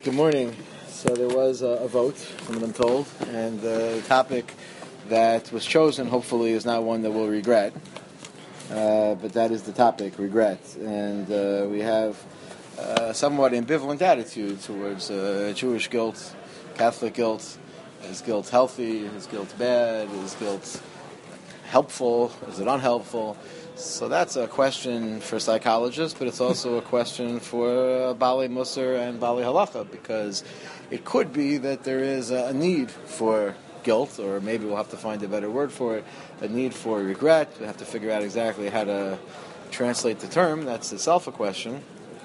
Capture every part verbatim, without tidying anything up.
Good morning. So there was a, a vote, from what I'm told, and the topic that was chosen, hopefully, is not one that we'll regret. Uh, but that is the topic, regret. And uh, we have a somewhat ambivalent attitude towards uh, Jewish guilt, Catholic guilt. Is guilt healthy? Is guilt bad? Is guilt helpful? Is it unhelpful? So that's a question for psychologists, but it's also a question for uh, Baalei Musar and Baalei Halacha, because it could be that there is a need for guilt, or maybe we'll have to find a better word for it, a need for regret. We have to figure out exactly how to translate the term. That's itself a question.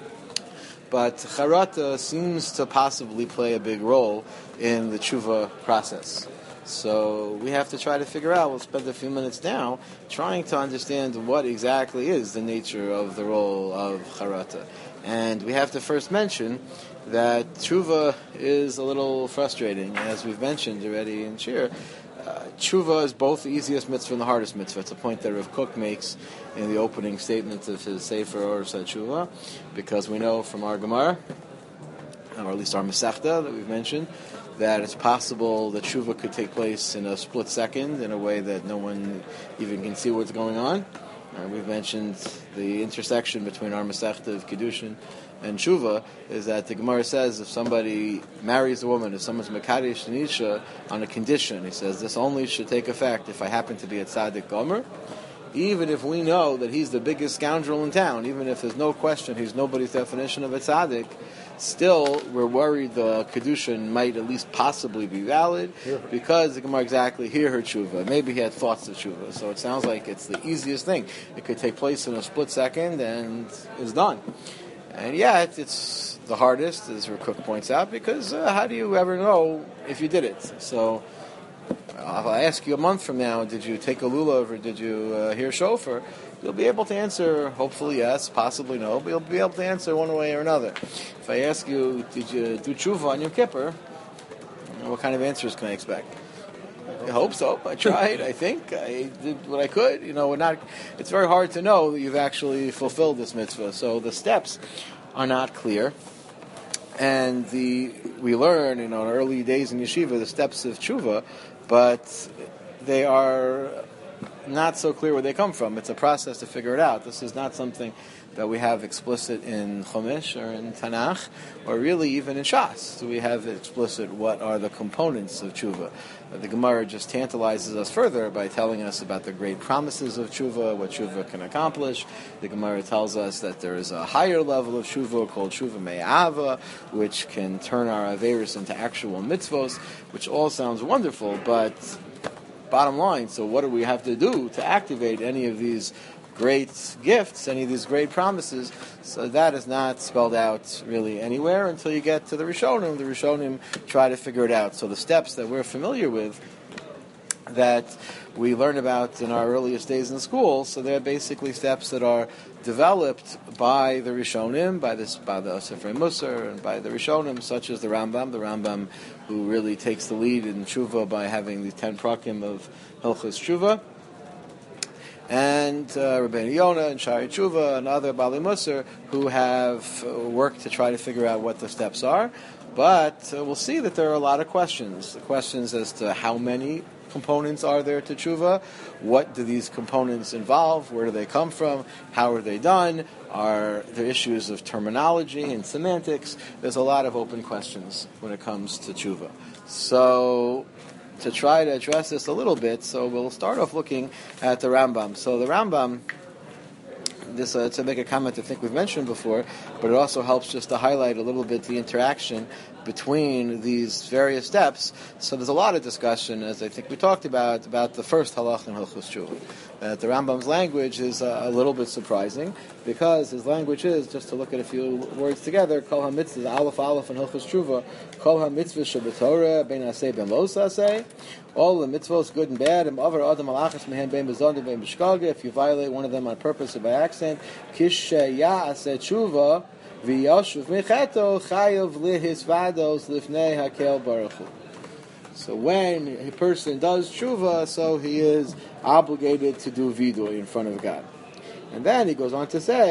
But charata seems to possibly play a big role in the tshuva process. So we have to try to figure out, we'll spend a few minutes now trying to understand what exactly is the nature of the role of charata. And we have to first mention that tshuva is a little frustrating. As we've mentioned already in Shir, uh, tshuva is both the easiest mitzvah and the hardest mitzvah. It's a point that Rav Kook makes in the opening statement of his Sefer Oros HaTshuva, because we know from our Gemara, or at least our Masechta that we've mentioned, that it's possible that tshuva could take place in a split second in a way that no one even can see what's going on. Uh, we've mentioned the intersection between our Masechta of Kiddushin and tshuva is that the Gemara says if somebody marries a woman, if someone's Mekadesh an Isha on a condition, he says this only should take effect if I happen to be a Tzaddik Gomer. Even if we know that he's the biggest scoundrel in town, even if there's no question he's nobody's definition of a tzaddik, still we're worried the kedushin might at least possibly be valid because the Gemara exactly hear her tshuva. Maybe he had thoughts of tshuva, so it sounds like it's the easiest thing. It could take place in a split second and is done. And yet it's the hardest, as Rav Kook points out, because uh, how do you ever know if you did it? So if I ask you a month from now, did you take a lulav or did you uh, hear shofar, you'll be able to answer, hopefully yes, possibly no, but you'll be able to answer one way or another. If I ask you, did you do tshuva on Yom Kippur, what kind of answers can I expect? I hope so. I tried, I think. I did what I could. You know, we're not. It's very hard to know that you've actually fulfilled this mitzvah. So the steps are not clear. And the we learn, you know, in early days in yeshiva, the steps of tshuva, but they are not so clear where they come from. It's a process to figure it out. This is not something that we have explicit in Chumash or in Tanakh, or really even in Shas. Do we have explicit what are the components of tshuva? The Gemara just tantalizes us further by telling us about the great promises of tshuva, what tshuva can accomplish. The Gemara tells us that there is a higher level of tshuva called tshuva me'ava, which can turn our averis into actual mitzvos, which all sounds wonderful, but bottom line, so what do we have to do to activate any of these great gifts, any of these great promises? So that is not spelled out really anywhere until you get to the Rishonim. The Rishonim try to figure it out. So the steps that we're familiar with, that we learn about in our earliest days in school, so they're basically steps that are developed by the Rishonim, by this, by the Sefer Musar, and by the Rishonim, such as the Rambam, the Rambam who really takes the lead in tshuva by having the ten prakim of Hilchos Tshuva, and uh, Rabbeinu Yonah and Shari Tshuva and other Baalei Musar who have uh, worked to try to figure out what the steps are. But uh, we'll see that there are a lot of questions. The questions as to how many components are there to tshuva? What do these components involve? Where do they come from? How are they done? Are there issues of terminology and semantics? There's a lot of open questions when it comes to tshuva. So to try to address this a little bit, so we'll start off looking at the Rambam. So the Rambam, this uh, to make a comment I think we've mentioned before, but it also helps just to highlight a little bit the interaction between these various steps. So there's a lot of discussion, as I think we talked about, about the first halach in Hilchos Tshuva. Uh, the Rambam's language is uh, a little bit surprising, because his language is, just to look at a few words together, Kol HaMitzvah, Aleph Aleph in Hilchos Tshuva, Kol HaMitzvah Shabbatorah, Ben Aseh Ben Lo Saseh, all the mitzvahs, good and bad, Im Avar Adam Malachas Mehen Ben Bezonda Ben Bishkalga, if you violate one of them on purpose or by accident, Kish Ya'aseh Tshuva, V'yashuv Mecheto, Chayav Lihis Vados Lifnei Hakel Baruch Hu. So when a person does tshuva, so he is obligated to do vidui in front of God. And then he goes on to say,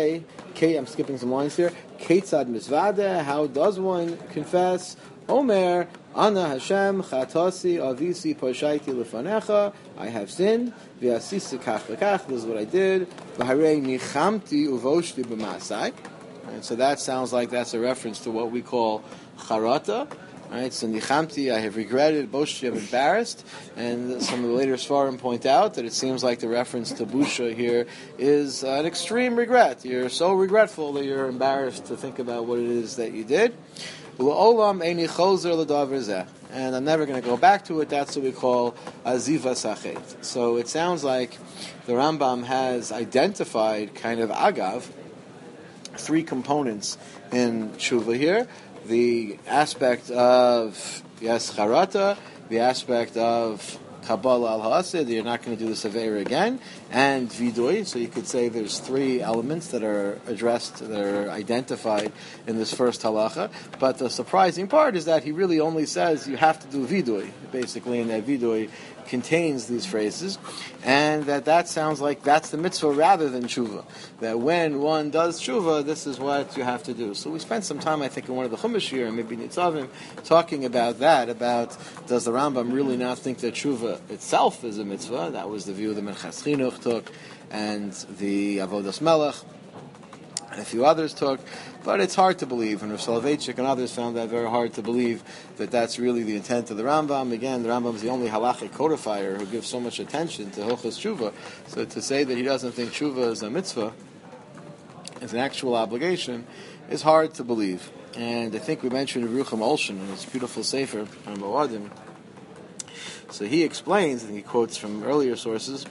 Kate, I'm skipping some lines here. Ketzad misvada, how does one confess? Omer, Ana Hashem, Chatasi, Avisi, Poshaiti, Lefanecha, I have sinned, V'asisi kach v'kach, this is what I did, V'harei nichamti uvoshti b'masai. And so that sounds like that's a reference to what we call charata. Right, so nichamti, I have regretted, boshti, I'm embarrassed, and some of the later Sfarim point out that it seems like the reference to busha here is uh, an extreme regret. You're so regretful that you're embarrassed to think about what it is that you did. L'olam eini chozer l'davar zeh, and I'm never going to go back to it. That's what we call aziva sachet. So it sounds like the Rambam has identified kind of agav three components in tshuva here. The aspect of, yes, charata, the aspect of Kabbalah al-Ha'asid, you're not going to do this Aveira again, and Vidui, so you could say there's three elements that are addressed, that are identified in this first halacha, but the surprising part is that he really only says you have to do Vidui, basically, and that Vidui contains these phrases, and that that sounds like that's the mitzvah rather than tshuva. That when one does tshuva, this is what you have to do. So we spent some time, I think, in one of the Chumash here, and maybe Nitzavim, talking about that, about does the Rambam really not think that tshuva itself is a mitzvah? That was the view the Minchas Chinuch took, and the Avodas Melech, and a few others took, but it's hard to believe, and Rav Soloveitchik and others found that very hard to believe that that's really the intent of the Rambam. Again, the Rambam is the only halachic codifier who gives so much attention to Hilchos Tshuva, so to say that he doesn't think Tshuva is a mitzvah, is an actual obligation, is hard to believe. And I think we mentioned Yerucham Olshan in his beautiful sefer on Moadim. So he explains, and he quotes from earlier sources,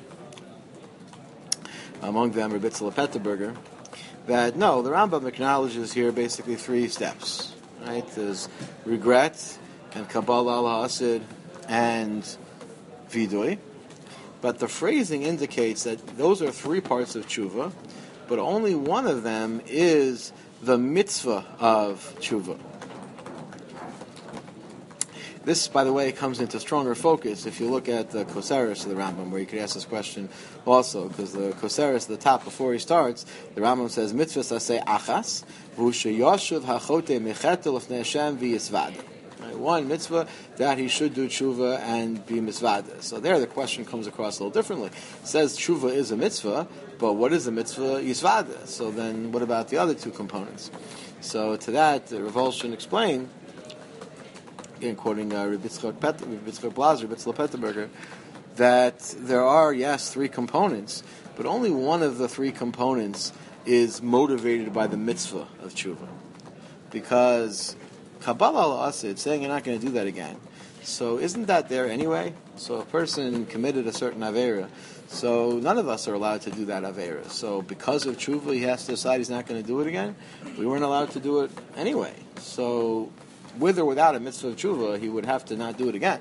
among them Rebbe Tzla Petterberger, that no, the Rambam acknowledges here basically three steps. Right? There's regret and Kabbalah al-Hasid and Vidui. But the phrasing indicates that those are three parts of tshuva, but only one of them is the mitzvah of tshuva. This, by the way, comes into stronger focus if you look at the Koseres of the Rambam, where you could ask this question also, because the Koseres at the top, before he starts, the Rambam says, mitzvah saseh achas, v'ushe yoshuv hachote mechetel lefnei Hashem v'yisvada. One mitzvah, that he should do tshuva and be misvada. So there the question comes across a little differently. It says tshuva is a mitzvah, but what is a mitzvah? Yisvada. So then what about the other two components? So to that, the Rav Olshan explained, again quoting uh, Rebbe Yitzchak Blazer, Rebbe Tzla Petterberger, that there are, yes, three components, but only one of the three components is motivated by the mitzvah of tshuva. Because Kabbalah al-Asid, saying you're not going to do that again. So isn't that there anyway? So a person committed a certain Aveira, so none of us are allowed to do that Aveira. So because of tshuva, he has to decide he's not going to do it again. We weren't allowed to do it anyway. So with or without a mitzvah of tshuva, he would have to not do it again.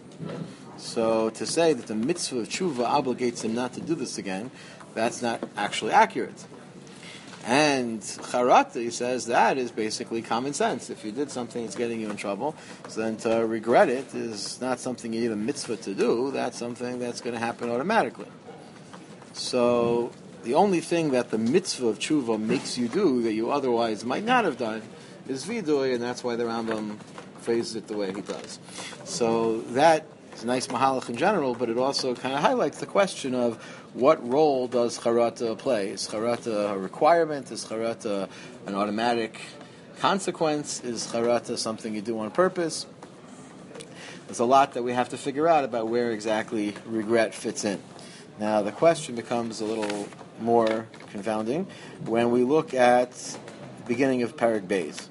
So to say that the mitzvah of tshuva obligates him not to do this again, that's not actually accurate. And charata, he says, that is basically common sense. If you did something that's getting you in trouble, so then to regret it is not something you need a mitzvah to do. That's something that's going to happen automatically. So the only thing that the mitzvah of tshuva makes you do that you otherwise might not have done is vidui, and that's why the Rambam phrases it the way he does. So that is a nice mahalach in general, but it also kind of highlights the question of what role does charata play? Is charata a requirement? Is charata an automatic consequence? Is charata something you do on purpose? There's a lot that we have to figure out about where exactly regret fits in. Now, the question becomes a little more confounding when we look at the beginning of Perek Beis.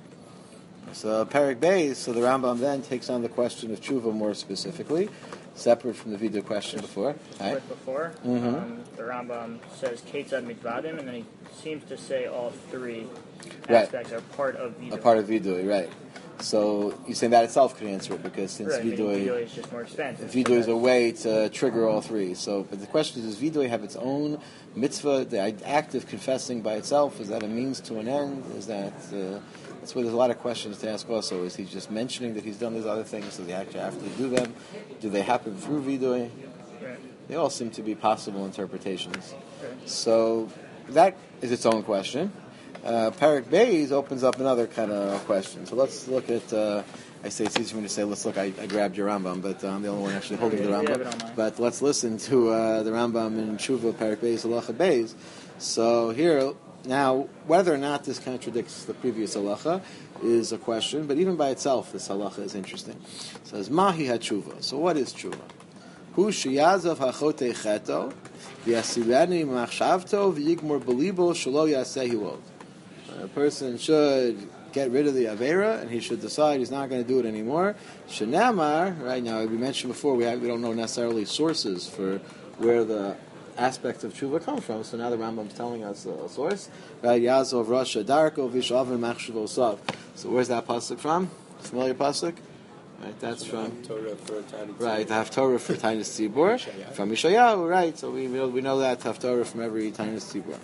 So, Perek Beis, so the Rambam then takes on the question of tshuva more specifically, separate from the video question before. Right before, mm-hmm. um, the Rambam says Ketzad Mitvadim, and then he seems to say all three aspects right. are part of Vidui. A part of Vidui, right. So you're saying that itself could answer it, because since right, Vidui, Vidui is just more expensive. Vidui so is a way to trigger all three. So, but the question is, does Vidui have its own mitzvah? The act of confessing by itself, is that a means to an end? Is that... Uh, That's where there's a lot of questions to ask also. Is he just mentioning that he's done these other things, does he actually have to do them? Do they happen through Vidui? Right. They all seem to be possible interpretations. Right. So that is its own question. Uh, Parak Beis opens up another kind of question. So let's look at. Uh, I say it's easy for me to say. Let's look. I, I grabbed your Rambam, but uh, I'm the only one actually holding the Rambam. But let's listen to uh, the Rambam in Tshuva Parak Beis Halacha Beis. So here now, whether or not this contradicts the previous halacha is a question. But even by itself, this halacha is interesting. It says Mahi HaTshuva. So what is tshuva? Hu sheyazav hachotei cheto v'yasirani machshavto v'yigmor belibo shelo yasehi od. A person should get rid of the avera, and he should decide he's not going to do it anymore. Shenamar, right now, we mentioned before, we, have, we don't know necessarily sources for where the aspects of tshuva come from, so now the Rambam's telling us a source. Right, Yazov Rasha Darko Vishavim Machshavo Sav. So where's that pasuk from? Familiar pasuk? Right, that's from Torah for right. The Haftorah for Tainus Tzibur from Yeshayahu. Right, so we know, we know that Haftorah from every Tainus Tzibur.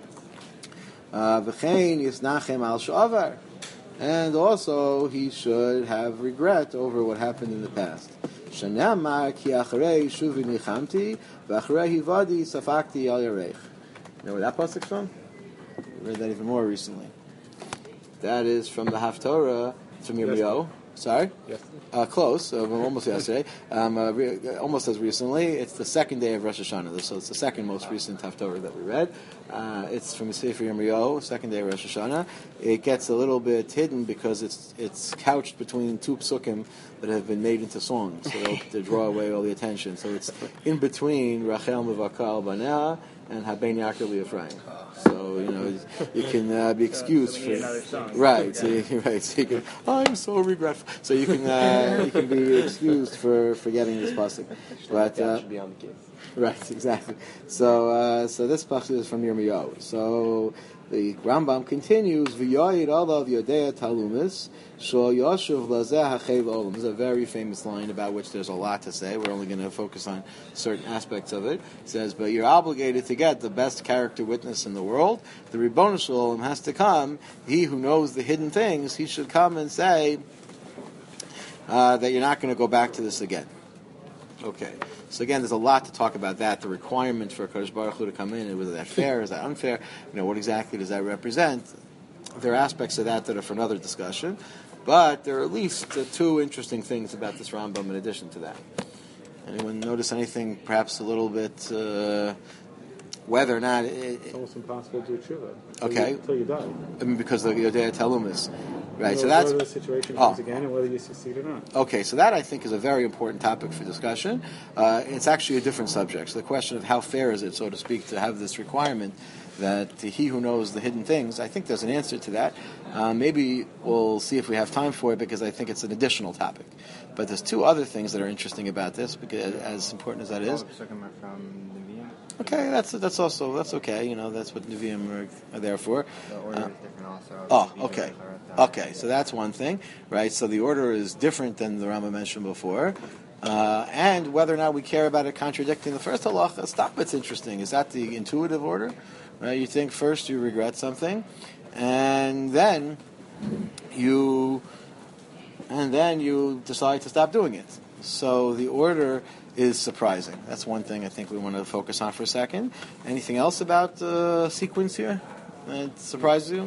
V'chein yisnachem al sha'avar, and also he should have regret over what happened in the past. Shanamar ki acharei shuvi nichamti v'acharei hivadi safakti al yareich. You know where that pasuk from? We read that even more recently. That is from the Haftorah from Yirmiyahu. Sorry? Yes. Uh, close, uh, almost yesterday, um, uh, re- almost as recently. It's the second day of Rosh Hashanah, so it's the second most recent Haftorah that we read. Uh, it's from Sefer Yirmiyahu, second day of Rosh Hashanah. It gets a little bit hidden because it's it's couched between two psukim that have been made into songs, so to draw away all the attention. So it's in between Rachel Mevakal Banea and Haben Yaakov Ephraim. So you know you can uh, be excused so, so for right. So you, right. So you can. I'm so regretful. So you can uh, you can be excused for forgetting this pasuk. But uh, should be on the case. Right, exactly. So uh, so this pasuk is from Yirmiyahu. So the Rambam continues. V'yoyid olav yodea talumis shol yoshuv lazeh hachev olam. This is a very famous line about which there's a lot to say. We're only going to focus on certain aspects of it. It says, but you're obligated to get the best character witness in the world. The Ribbon Shalom has to come. He who knows the hidden things, he should come and say uh, that you're not going to go back to this again. Okay. So again, there's a lot to talk about that. The requirement for Kadosh Baruch Hu to come in, whether that's fair, is that unfair? You know, what exactly does that represent? There are aspects of that that are for another discussion, but there are at least uh, two interesting things about this Rambam in addition to that. Anyone notice anything, perhaps a little bit, uh, whether or not it, It's almost impossible to do tshuva. Okay. Until you die. I mean, because the Yodea Talumis, right? You know, So that's whether the situation oh. comes again and whether you succeed or not. Okay, so that I think is a very important topic for discussion. Uh, it's actually a different subject. So the question of how fair is it, so to speak, to have this requirement that he who knows the hidden things, I think there's an answer to that. Uh, maybe we'll see if we have time for it because I think it's an additional topic. But there's two other things that are interesting about this, because as important as that is. Okay, that's that's also that's okay. You know, that's what Nevi'im are, are there for. The order Uh, is different also. oh, okay. Okay, so that's one thing, right? So the order is different than the Rambam mentioned before. Uh, and whether or not we care about it contradicting the first halacha, stop, it's interesting. Is that the intuitive order? Right? You think first you regret something, and then you and then you decide to stop doing it. So the order is surprising. That's one thing I think we want to focus on for a second. Anything else about the sequence here that surprises you?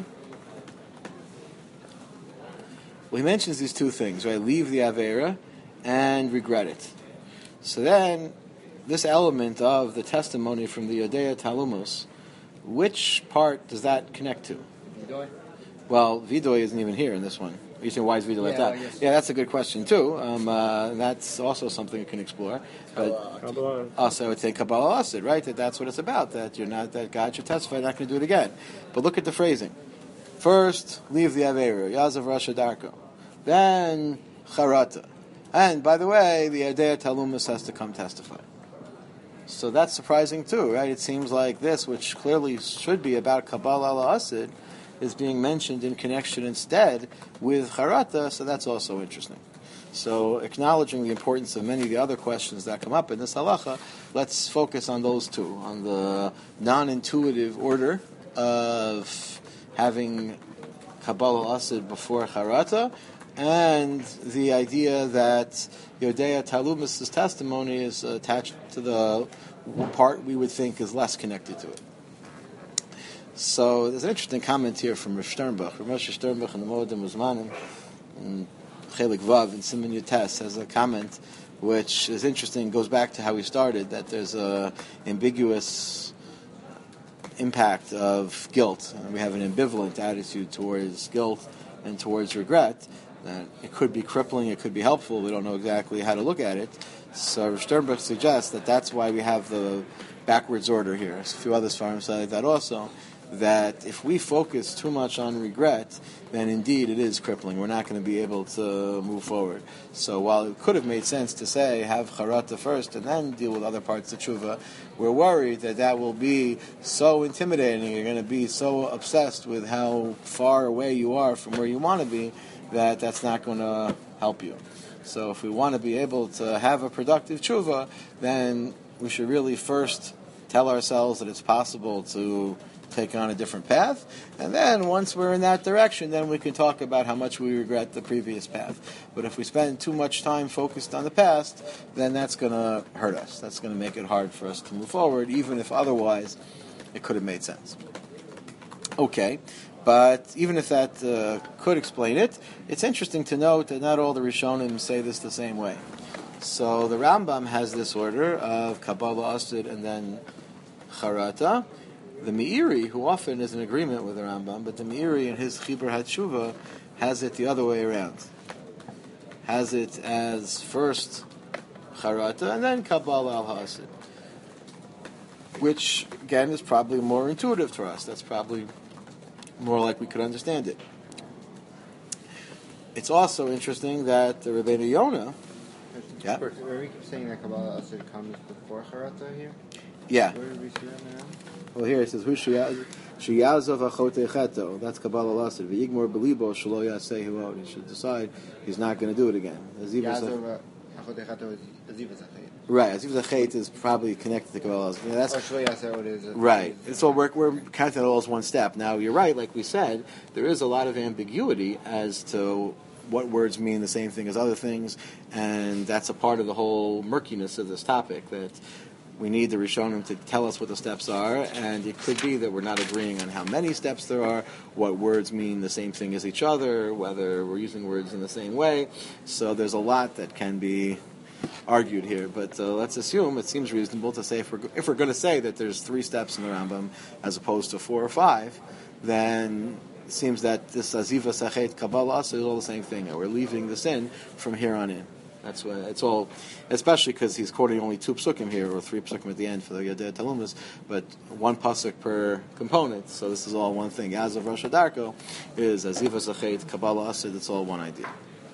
Well, he mentions these two things, right? Leave the Avera and regret it. So then, this element of the testimony from the Yodea Talumos, which part does that connect to? Vidoy? Well, Vidoy isn't even here in this one. You say, why is Vidoy like Yeah, that? I guess. Yeah, that's a good question, too. Um, uh, that's also something you can explore. But Kabbalah. also, I would say Kabbalah Asid, right? That that's what it's about, that you're not, that God should testify, you're not going to do it again. But look at the phrasing. First, leave the Avera, Yazav Rasha Darko. Then, Charata. And, by the way, the Yodea Talumis has to come testify. So that's surprising too, right? It seems like this, which clearly should be about Kabbalah al-Asid, is being mentioned in connection instead with Charata, so that's also interesting. So acknowledging the importance of many of the other questions that come up in this halacha, let's focus on those two, on the non-intuitive order of having Kabbalah al-Asid before Charata, and the idea that Yodea Talumis' testimony is attached to the part we would think is less connected to it. So there's an interesting comment here from Rav Sternbuch. Rav Moshe Sternbuch in the Moedim Uzmanim, in Chelik Vav, in Siman Yutes, has a comment which is interesting, goes back to how we started, that there's a ambiguous impact of guilt. And we have an ambivalent attitude towards guilt and towards regret. That it could be crippling, it could be helpful, we don't know exactly how to look at it. So Rav Sternbuch suggests that that's why we have the backwards order here. A few other farms say that also, that if we focus too much on regret, then indeed it is crippling. We're not going to be able to move forward. So while it could have made sense to say, have charata first and then deal with other parts of tshuva, we're worried that that will be so intimidating, you're going to be so obsessed with how far away you are from where you want to be, that that's not going to help you. So if we want to be able to have a productive tshuva, then we should really first tell ourselves that it's possible to take on a different path, and then once we're in that direction, then we can talk about how much we regret the previous path. But if we spend too much time focused on the past, then that's going to hurt us. That's going to make it hard for us to move forward, even if otherwise it could have made sense. Okay, but even if that uh, could explain it, it's interesting to note that not all the Rishonim say this the same way. So the Rambam has this order of Kabbalah Asid and then Charata. The Meiri, who often is in agreement with the Rambam, but the Meiri in his Chibur HaTshuva has it the other way around. Has it as first Charata and then Kabbalah al-Hasid. Which, again, is probably more intuitive to us. That's probably more like we could understand it. It's also interesting that the Rebbeinu Yonah... Yeah? Where we keep saying that Kabbalah Asid comes before Charata here? Yeah. Where did we see that now? Well, here it says, "Hu sheyazov achote cheto." That's Kabbalah Asid. V'yigmor belibo shelo yaseh huot. He should decide he's not going to do it again. Yazov achote cheto is Aziva Zachet. Right, Aziva Zachet is probably connected to Kabbalah Asid. Yeah, that's or shelo yaseh huot is. Right. So we're we're counting it all as one step. Now you're right. Like we said, there is a lot of ambiguity as to what words mean the same thing as other things, and that's a part of the whole murkiness of this topic. That we need the Rishonim to tell us what the steps are, and it could be that we're not agreeing on how many steps there are, what words mean the same thing as each other, whether we're using words in the same way. So there's a lot that can be argued here. But uh, let's assume, it seems reasonable to say, if we're, if we're going to say that there's three steps in the Rambam as opposed to four or five, then it seems that this Aziva Sachet Kabbalah is all the same thing, and we're leaving the sin from here on in. That's why it's all, especially because he's quoting only two psukim here, or three psukim at the end for the Yadeh Talumas, but one pasuk per component. So this is all one thing. As of Rosh Hadarko is Aziva Zachet Kabbalah Asid. It's all one idea.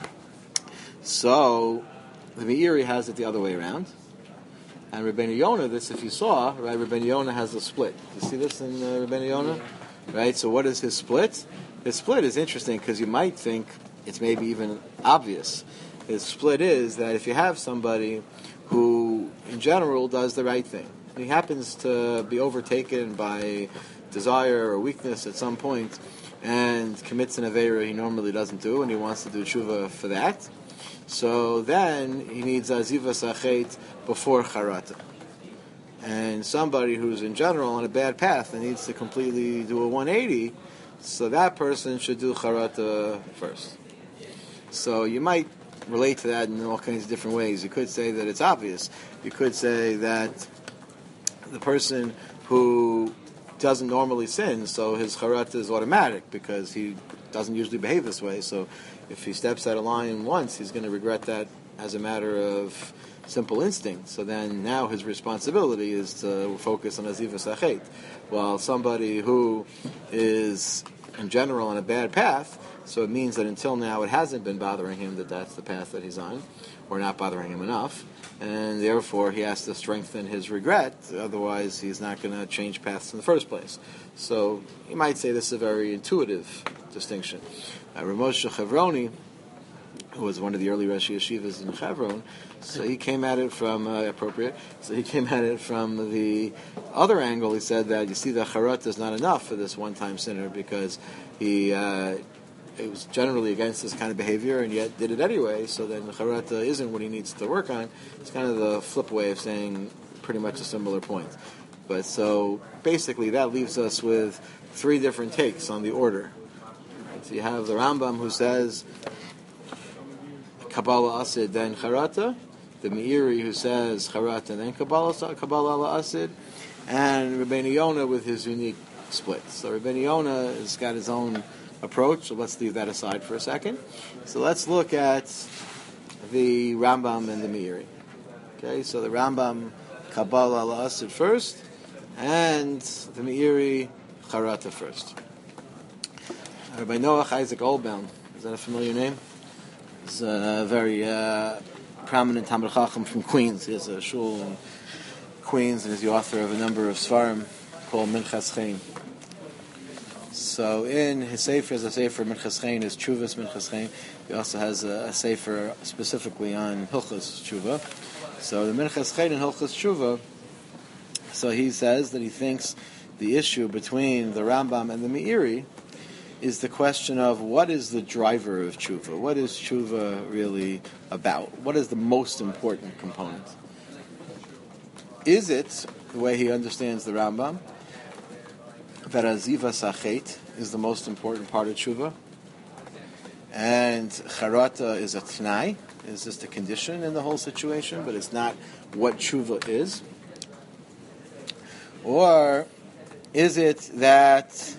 So the Meiri has it the other way around, and Rebbeinu Yonah. This, if you saw, right, Rebbeinu Yonah has a split. You see this in uh, Rebbeinu Yonah, right? So what is his split? His split is interesting because you might think it's maybe even obvious. His split is that if you have somebody who, in general, does the right thing, he happens to be overtaken by desire or weakness at some point and commits an aveira he normally doesn't do, and he wants to do tshuva for that, so then he needs aziva sachet before charata. And somebody who's, in general, on a bad path and needs to completely do a one eighty, so that person should do charata first. So you might relate to that in all kinds of different ways. You could say that it's obvious. You could say that the person who doesn't normally sin, so his charata is automatic because he doesn't usually behave this way. So if he steps out of line once, he's going to regret that as a matter of simple instinct. So then now his responsibility is to focus on aziva sachet. While somebody who is, in general, on a bad path, so it means that until now it hasn't been bothering him that that's the path that he's on, or not bothering him enough, and therefore he has to strengthen his regret, otherwise he's not going to change paths in the first place. So you might say this is a very intuitive distinction. Uh, Rav Moshe Chavroni, who was one of the early Rashi Yeshivas in Chevron, so he came at it from, uh, appropriate, so he came at it from the other angle. He said that, you see, the charata is not enough for this one-time sinner because he... Uh, it was generally against this kind of behavior and yet did it anyway, so then the charata isn't what he needs to work on. It's kind of the flip way of saying pretty much a similar point. But so basically that leaves us with three different takes on the order. Right? So you have the Rambam who says Kabbalah Asid then Charata, the Meiri who says Charata then Kabbalah Kabbalah Asid, and Rabbeinu Yonah with his unique split. So Rabbeinu Yonah has got his own approach, so let's leave that aside for a second. So let's look at the Rambam and the Meiri. Okay, so the Rambam Kabbalah al Asid first, and the Meiri Charata first. Rabbi Noach Isaac Oldbaum, is that a familiar name? He's a very uh, prominent Talmid Chacham from Queens. He has a shul in Queens, and is the author of a number of svarim called Minchas Chaim. So in his sefer, as a sefer Minchas Chaim is Tshuvas Minchas Chaim. He also has a, a sefer specifically on Hilchos Tshuva. So the Minchas Chaim and Hilchos Tshuva. So he says that he thinks the issue between the Rambam and the Meiri is the question of what is the driver of tshuva? What is tshuva really about? What is the most important component? Is it, the way he understands the Rambam, that azivas hachet is the most important part of tshuva, and charata is a t'nai, is just a condition in the whole situation, but it's not what tshuva is? Or is it that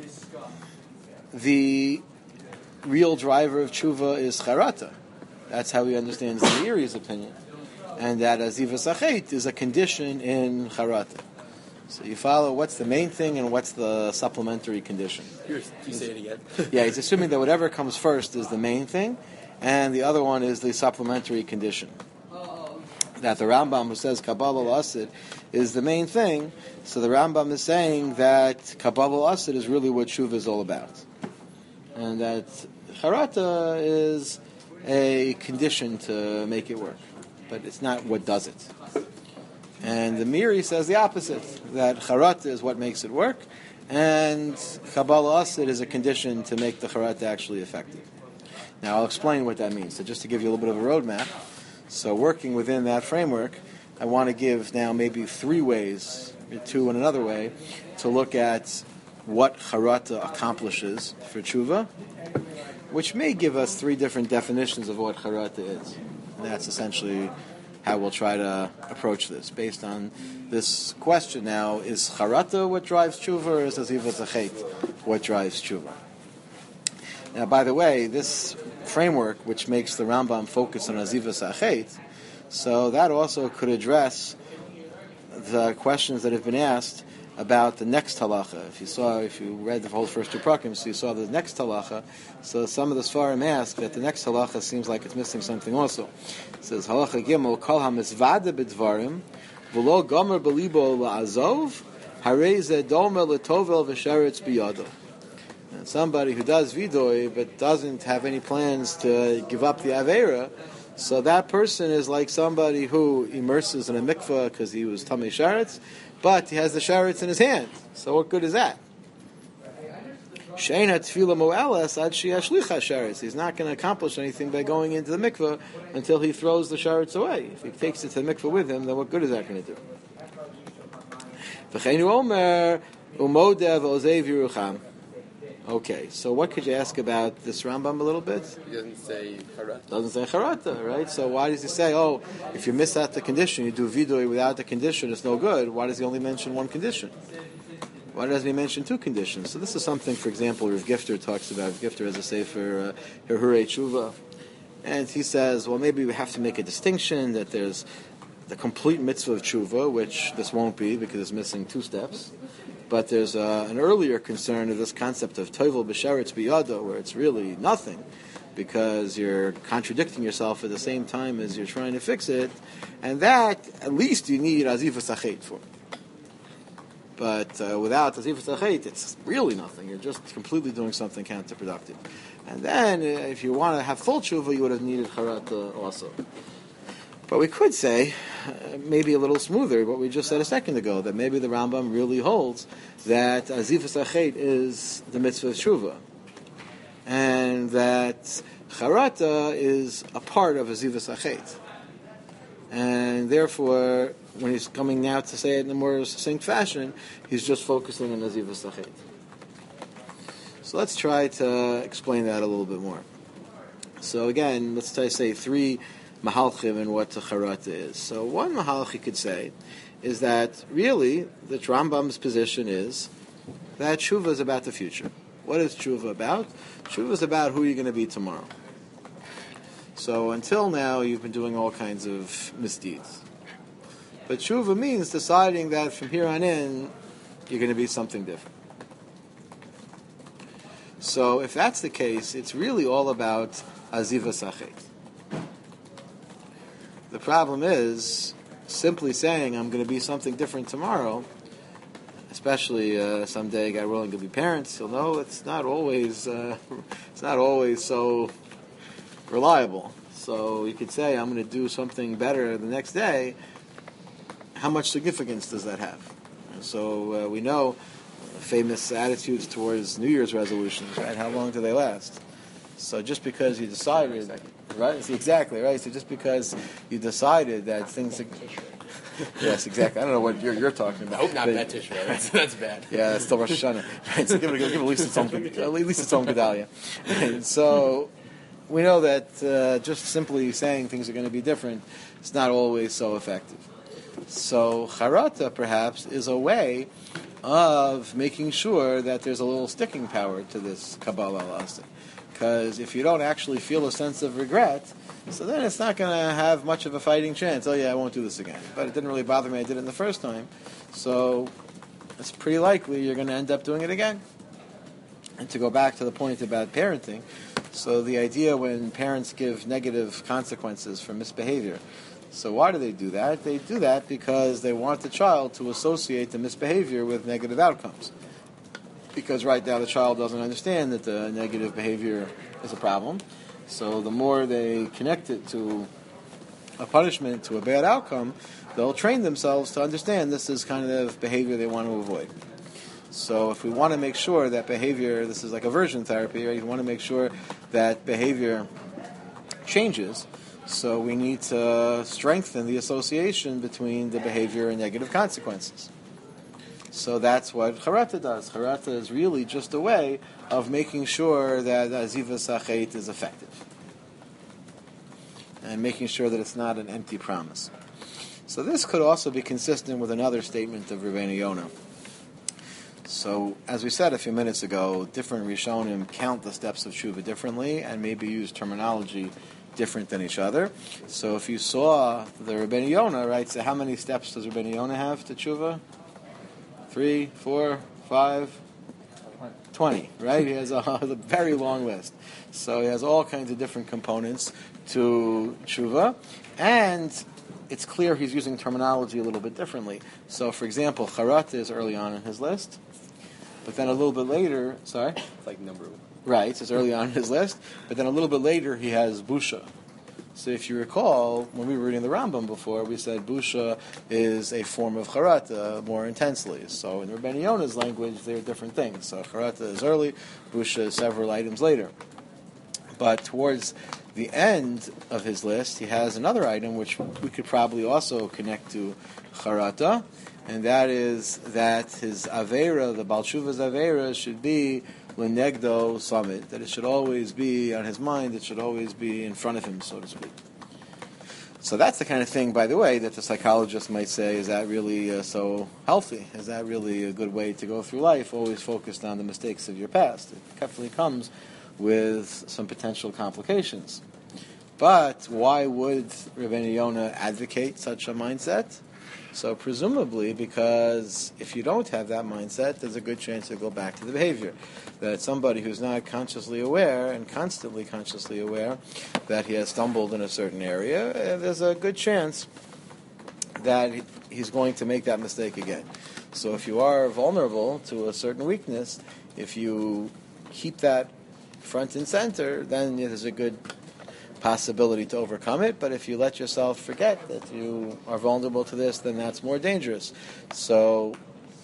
the real driver of tshuva is charata? That's how he understands the Meiri's opinion. And that azivas hachet is a condition in charata. So you follow what's the main thing and what's the supplementary condition. Here, you say it again. Yeah, he's assuming that whatever comes first is the main thing, and the other one is the supplementary condition. That the Rambam, who says Kabbalah Asid is the main thing, so the Rambam is saying that Kabbalah Asid is really what tshuva is all about. And that charata is a condition to make it work, but it's not what does it. And the Meiri says the opposite, that charata is what makes it work, and Kabbalah Asid is a condition to make the charata actually effective. Now I'll explain what that means. So just to give you a little bit of a roadmap, so working within that framework, I want to give now maybe three ways, two in another way, to look at what charata accomplishes for tshuva, which may give us three different definitions of what charata is. And that's essentially how we'll try to approach this, based on this question now, is charata what drives tshuva, or is azivas hachet what drives tshuva? Now, by the way, this framework, which makes the Rambam focus on azivas hachet, so that also could address the questions that have been asked about the next halacha. If you saw, if you read the whole first two prakim, so you saw the next halacha. So some of the svarim ask that the next halacha seems like it's missing something also. It says halacha gimel kol hamizvada b'dvarim v'lo gomer belibo la'azov harei zeh domer letovel v'sheretz biyado. And somebody who does vidoy but doesn't have any plans to give up the avera, so that person is like somebody who immerses in a mikveh because he was tamei sharetz, but he has the sharetz in his hand. So what good is that? She'eina tefila mo'elas ad she'yashlicha sharetz. He's not going to accomplish anything by going into the mikveh until he throws the sharetz away. If he takes it to the mikveh with him, then what good is that going to do? V'cheinu omer umodev ozev yerucham. Okay, so what could you ask about this Rambam a little bit? He doesn't say charata. Doesn't say charata, right? So why does he say, oh, if you miss out the condition, you do vidui without the condition, it's no good. Why does he only mention one condition? Why doesn't he mention two conditions? So this is something, for example, Rav Gifter talks about. Rav Gifter has a sefer, uh, Herhurei Tshuva, and he says, well, maybe we have to make a distinction that there's the complete mitzvah of tshuva, which this won't be because it's missing two steps. But there's uh, an earlier concern of this concept of tovel b'sheretz biyado, where it's really nothing, because you're contradicting yourself at the same time as you're trying to fix it, and that, at least you need azivas hachet for. But uh, without azivas hachet, it's really nothing. You're just completely doing something counterproductive. And then, uh, if you want to have full tshuva, you would have needed charata also. But we could say, uh, maybe a little smoother, what we just said a second ago, that maybe the Rambam really holds that azivas hachet is the mitzvah of tshuva, and that charata is a part of azivas hachet. And therefore, when he's coming now to say it in a more succinct fashion, he's just focusing on azivas hachet. So let's try to explain that a little bit more. So again, let's try to say three mahalchim in what charata is. So one mahalch you could say is that really the Rambam's position is that tshuva is about the future. What is tshuva about? Tshuva is about who you're going to be tomorrow. So until now, you've been doing all kinds of misdeeds. But tshuva means deciding that from here on in, you're going to be something different. So if that's the case, it's really all about azivas hachet. The problem is, simply saying I'm going to be something different tomorrow, especially uh, someday, God willing, to be parents, you'll know it's not always uh, it's not always so reliable. So you could say I'm going to do something better the next day. How much significance does that have? And so uh, we know famous attitudes towards New Year's resolutions, right? How long do they last? So just because you decided, right? Exactly, right? So just because you decided that things are... Yes, exactly. I don't know what you're, you're talking about. I hope not bad tissue. That's, that's bad. Yeah, that's still Rosh Hashanah. Right? So give it, give it at least its own, at least its own Gedalia. And so we know that uh, just simply saying things are going to be different is not always so effective. So charata, perhaps, is a way of making sure that there's a little sticking power to this Kabbalah Lasting. Because if you don't actually feel a sense of regret, so then it's not going to have much of a fighting chance. Oh yeah, I won't do this again. But it didn't really bother me, I did it the first time. So it's pretty likely you're going to end up doing it again. And to go back to the point about parenting, so the idea when parents give negative consequences for misbehavior, so why do they do that? They do that because they want the child to associate the misbehavior with negative outcomes. Because right now the child doesn't understand that the negative behavior is a problem. So the more they connect it to a punishment, to a bad outcome, they'll train themselves to understand this is kind of behavior they want to avoid. So if we want to make sure that behavior, this is like aversion therapy, right? You want to make sure that behavior changes. So we need to strengthen the association between the behavior and negative consequences. So that's what charata does. Charata is really just a way of making sure that azivas hachet is effective. And making sure that it's not an empty promise. So this could also be consistent with another statement of Rabbeinu Yonah. So, as we said a few minutes ago, different Rishonim count the steps of Tshuva differently and maybe use terminology different than each other. So if you saw the Rabbeinu Yonah, right, so how many steps does Rabbeinu Yonah have to Tshuva? Three, four, five, twenty, right? He has a, a very long list. So he has all kinds of different components to Tshuva. And it's clear he's using terminology a little bit differently. So, for example, charata is early on in his list. But then a little bit later, sorry? It's like number one. Right, it's early on in his list. But then a little bit later, he has busha. So if you recall, when we were reading the Rambam before, we said busha is a form of charata more intensely. So in Rabbeinu Yonah's language, they're different things. So charata is early, busha is several items later. But towards the end of his list, he has another item which we could probably also connect to charata, and that is that his avera, the Baal Tshuva's avera, should be lenegdo summit, that it should always be on his mind, it should always be in front of him, so to speak. So that's the kind of thing, by the way, that the psychologist might say, is that really uh, so healthy? Is that really a good way to go through life, always focused on the mistakes of your past? It definitely comes with some potential complications. But why would Rabbeinu Yonah advocate such a mindset? So presumably because if you don't have that mindset, there's a good chance to go back to the behavior. That somebody who's not consciously aware and constantly consciously aware that he has stumbled in a certain area, there's a good chance that he's going to make that mistake again. So if you are vulnerable to a certain weakness, if you keep that front and center, then there's a good possibility to overcome it. But if you let yourself forget that you are vulnerable to this, then that's more dangerous. So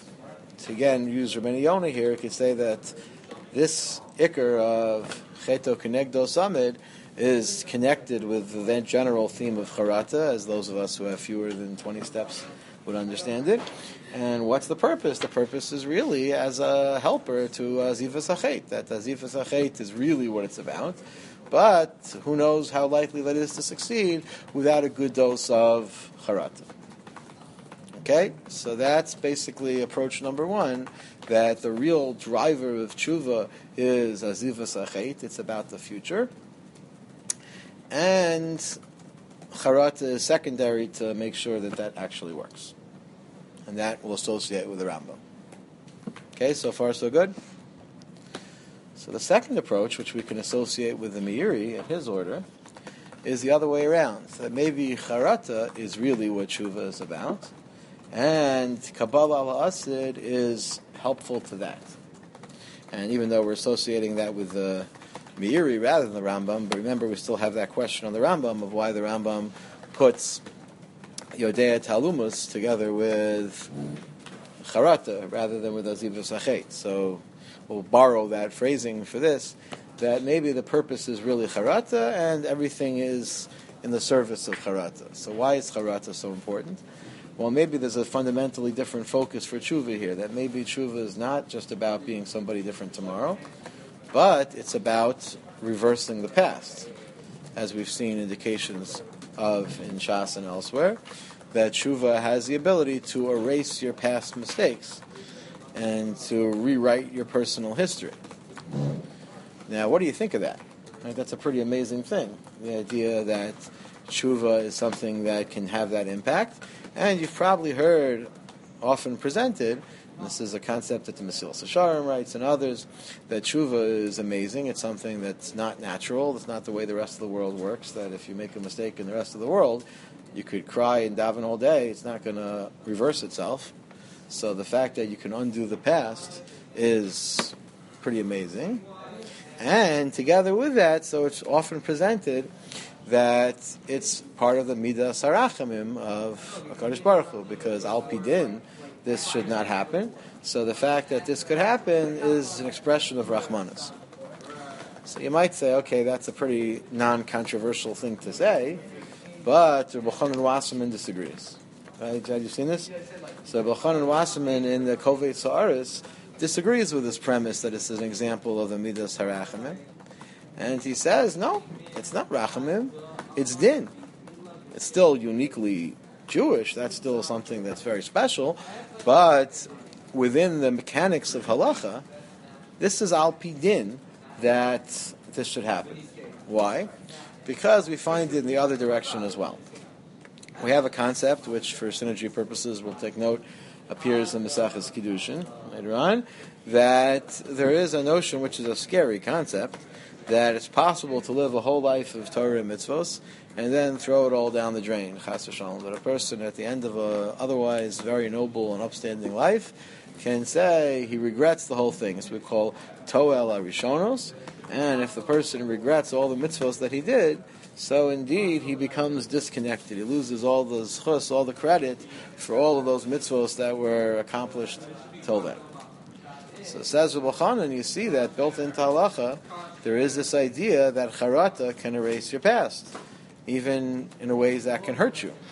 to again use Rabbeinu Yonah here, you could say that this ikar of cheto kenegdo samid is connected with the general theme of charata, as those of us who have fewer than twenty steps would understand it. And what's the purpose? The purpose is really as a helper to Azivas HaChet. That Azivas HaChet is really what it's about. But who knows how likely that is to succeed without a good dose of charata. Okay? So that's basically approach number one, that the real driver of tshuva is Azivas HaChet. It's about the future. And charata is secondary to make sure that that actually works. And that will associate with the Rambam. Okay, so far so good? So the second approach, which we can associate with the Meiri in his order, is the other way around. That maybe charata is really what tshuva is about, and Kabbalah al-Asid is helpful to that. And even though we're associating that with the Meiri rather than the Rambam, but remember we still have that question on the Rambam of why the Rambam puts Yodea Talumus together with Charata rather than with Azivas HaChet. So we'll borrow that phrasing for this, that maybe the purpose is really Charata and everything is in the service of Charata. So why is Charata so important? Well, maybe there's a fundamentally different focus for tshuva here, that maybe tshuva is not just about being somebody different tomorrow, but it's about reversing the past, as we've seen indications of in Shas and elsewhere, that tshuva has the ability to erase your past mistakes and to rewrite your personal history. Now, what do you think of that? Right, that's a pretty amazing thing, the idea that tshuva is something that can have that impact. And you've probably heard often presented, and this is a concept that the Mesilas Yesharim writes and others, that tshuva is amazing. It's something that's not natural. It's not the way the rest of the world works, that if you make a mistake in the rest of the world, you could cry and daven all day. It's not going to reverse itself. So the fact that you can undo the past is pretty amazing. And together with that, so it's often presented that it's part of the Midas Harachamim of HaKadosh Baruch Hu, because Al Pi Din, this should not happen. So the fact that this could happen is an expression of Rachmanis. So you might say, okay, that's a pretty non-controversial thing to say, but Rabbi Chanan Wasserman disagrees. Right? Have you seen this? So Rabbi Chanan Wasserman in the Kovei Sa'aris disagrees with this premise that it's an example of the Midas Harachamim. And he says, no, it's not Rachamim, it's Din. It's still uniquely Jewish, that's still something that's very special, but within the mechanics of halacha, this is Al Pi Din that this should happen. Why? Because we find it in the other direction as well. We have a concept which, for synergy purposes, we'll take note, appears in Maseches Kiddushin later on, that there is a notion which is a scary concept, that it's possible to live a whole life of Torah and mitzvos and then throw it all down the drain, chas v'shalom. That a person at the end of a otherwise very noble and upstanding life can say he regrets the whole thing. It's what we call toel arishonos, and if the person regrets all the mitzvos that he did, so indeed he becomes disconnected. He loses all the zchus, all the credit for all of those mitzvos that were accomplished till then. So says Rabbi Chanan, you see that built into halacha, there is this idea that charata can erase your past, even in ways that can hurt you.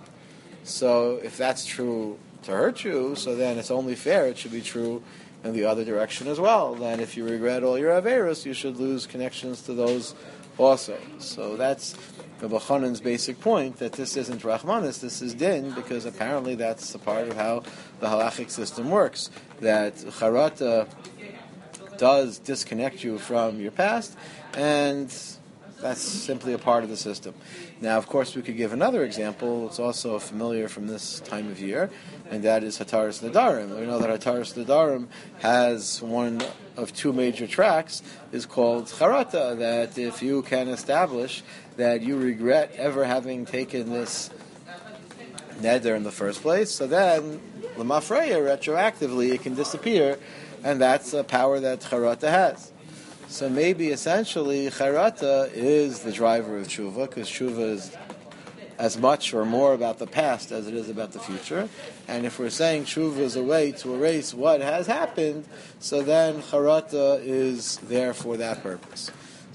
So if that's true to hurt you, so then it's only fair it should be true in the other direction as well. That if you regret all your averos, you should lose connections to those also. So that's Rabbi Chanan's basic point, that this isn't Rachmanis, this is Din, because apparently that's a part of how the halachic system works, that charata does disconnect you from your past, and that's simply a part of the system. Now, of course, we could give another example. It's also familiar from this time of year, and that is Hataras Nedarim. We know that Hataras Nedarim has one of two major tracks, is called Charata, that if you can establish that you regret ever having taken this neder in the first place, so then, L'mafreya, retroactively, it can disappear, and that's a power that Charata has. So maybe essentially Charata is the driver of tshuva, because tshuva is as much or more about the past as it is about the future. And if we're saying tshuva is a way to erase what has happened, so then Charata is there for that purpose.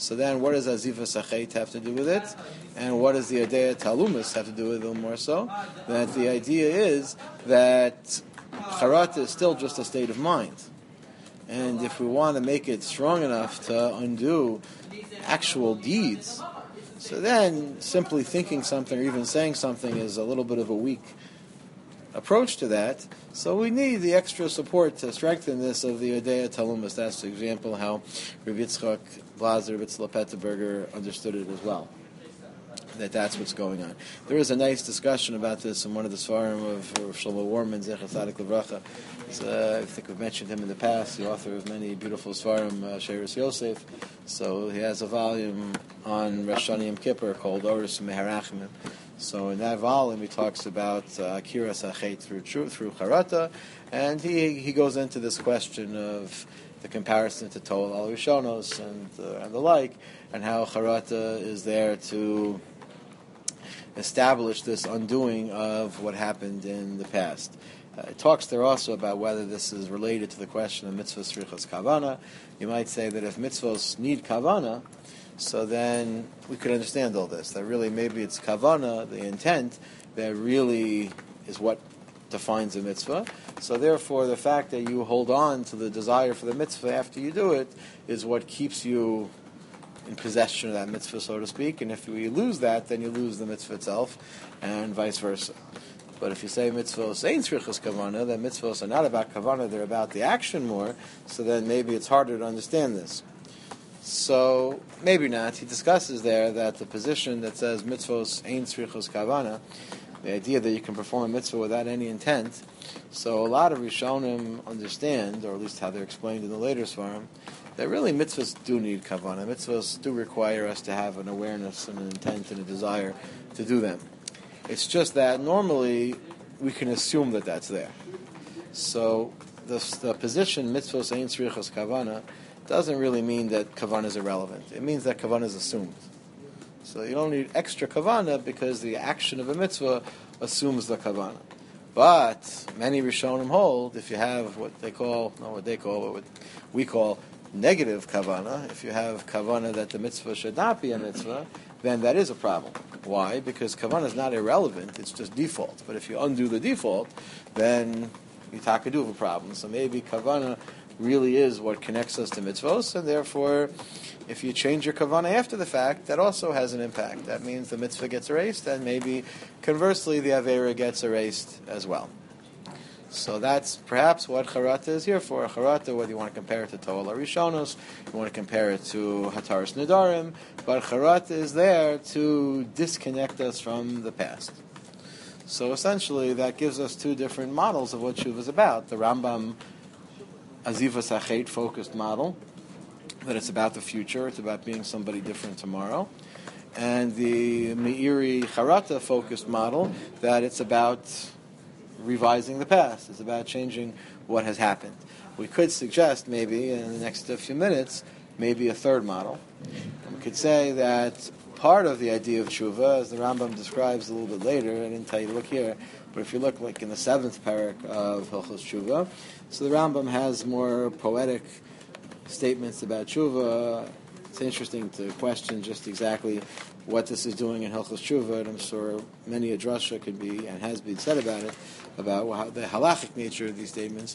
So then what does Azivas Achet have to do with it? And what does the Adea Talumis have to do with it a little more so? That the idea is that Charata is still just a state of mind. And if we want to make it strong enough to undo actual deeds, so then simply thinking something or even saying something is a little bit of a weak approach to that. So we need the extra support to strengthen this of the Adea Talumis. That's the example how Rav Yitzchak Blazer, Vitzla Petterberger understood it as well. That that's what's going on. There is a nice discussion about this in one of the Svarim of Rav Shlomo Warman, Zecher Tzadik Levracha. Uh, I think we've mentioned him in the past, the author of many beautiful Svarim, uh, Sheiros Yosef. So he has a volume on Rosh Hashanah Yom Kippur called Oris Meharachimim. So in that volume he talks about Akiras uh, Achet through through Charata, and he he goes into this question of the comparison to Tol Al Rishonos and uh, and the like, and how Charata is there to establish this undoing of what happened in the past. Uh, it talks there also about whether this is related to the question of mitzvahs tzrichas kavana. You might say that if mitzvahs need kavana, so then we could understand all this. That really maybe it's kavana, the intent, that really is what defines a mitzvah. So therefore, the fact that you hold on to the desire for the mitzvah after you do it is what keeps you in possession of that mitzvah, so to speak. And if you lose that, then you lose the mitzvah itself, and vice versa. But if you say mitzvahs ain't tzrichas kavana, then mitzvahs are not about kavana, they're about the action more, so then maybe it's harder to understand this. So, maybe not. He discusses there that the position that says mitzvahs ain't tzrichas kavana, the idea that you can perform a mitzvah without any intent, so a lot of Rishonim understand, or at least how they're explained in the later Svarim, that really mitzvahs do need kavana. Mitzvahs do require us to have an awareness and an intent and a desire to do them. It's just that normally we can assume that that's there. So the, the position mitzvahs ein tzrichas kavana doesn't really mean that kavana is irrelevant. It means that kavana is assumed. So you don't need extra kavana because the action of a mitzvah assumes the kavana. But many Rishonim hold if you have what they call, not what they call, but what we call negative kavana, if you have kavana that the mitzvah should not be a mitzvah, then that is a problem. Why? Because kavana is not irrelevant, it's just default. But if you undo the default, then you do have a problem. So maybe kavana really is what connects us to mitzvos, and therefore, if you change your kavana after the fact, that also has an impact. That means the mitzvah gets erased, and maybe conversely, the avera gets erased as well. So that's perhaps what Charata is here for. Charata, whether you want to compare it to Tol HaRishonos, you want to compare it to Hataras Nedarim, but Charata is there to disconnect us from the past. So essentially, that gives us two different models of what Shuv is about. The Rambam Azivas Achet focused model, that it's about the future, it's about being somebody different tomorrow. And the Meiri Charata focused model, that it's about revising the past. It's about changing what has happened. We could suggest maybe in the next few minutes, maybe a third model. And we could say that part of the idea of tshuva, as the Rambam describes a little bit later, I didn't tell you to look here, but if you look like in the seventh parak of Hilchos Tshuva, so the Rambam has more poetic statements about tshuva. It's interesting to question just exactly what this is doing in Hilchos Tshuva, and I'm sure many a drasha could be and has been said about it, about how the halachic nature of these statements.